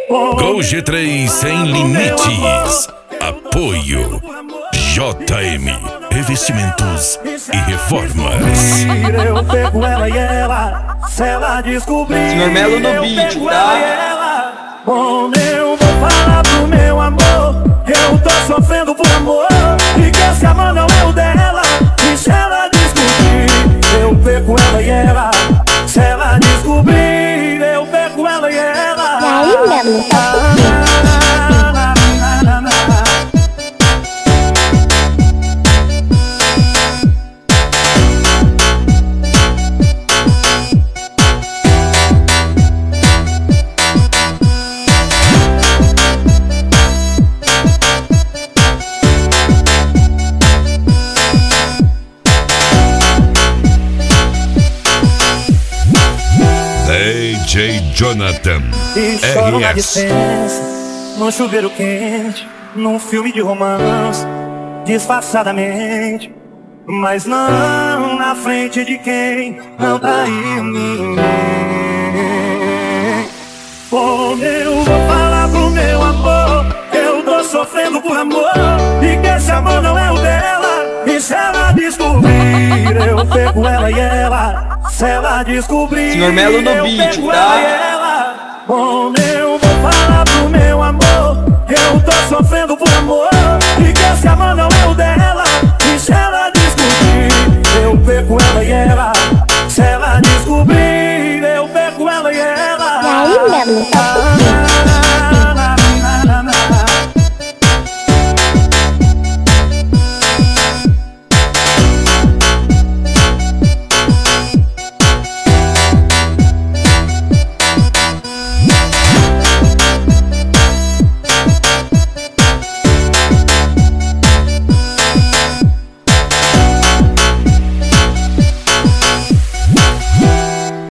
Gol G3 sem limites. Apoio JM Revestimentos e Reformas. Eu pego ela e ela, se ela descobrir, Senhor Melo no beat, tá? Bom, eu vou falar pro meu amor, eu tô sofrendo por amor, e que esse amor não é o dela. E se ela descobrir, eu pego ela e ela, se ela descobrir, eu pego ela e ela. E aí, Melo, DJ Jonathan E choro na RS. dispensa, num chuveiro quente, num filme de romance, disfarçadamente, mas não na frente de quem não tá aí ninguém. Como eu vou falar pro meu amor, eu tô sofrendo por amor, e que esse amor não é o dela. E se ela descobrir, eu pego ela e ela, se ela descobrir, Senhor Melo no beat, pego tá? ela e ela. Bom, eu vou falar pro meu amor, eu tô sofrendo por amor, e que esse amor não é o dela. E se ela descobrir, eu pego ela e ela, se ela descobrir, eu pego ela e ela. e aí, Melo,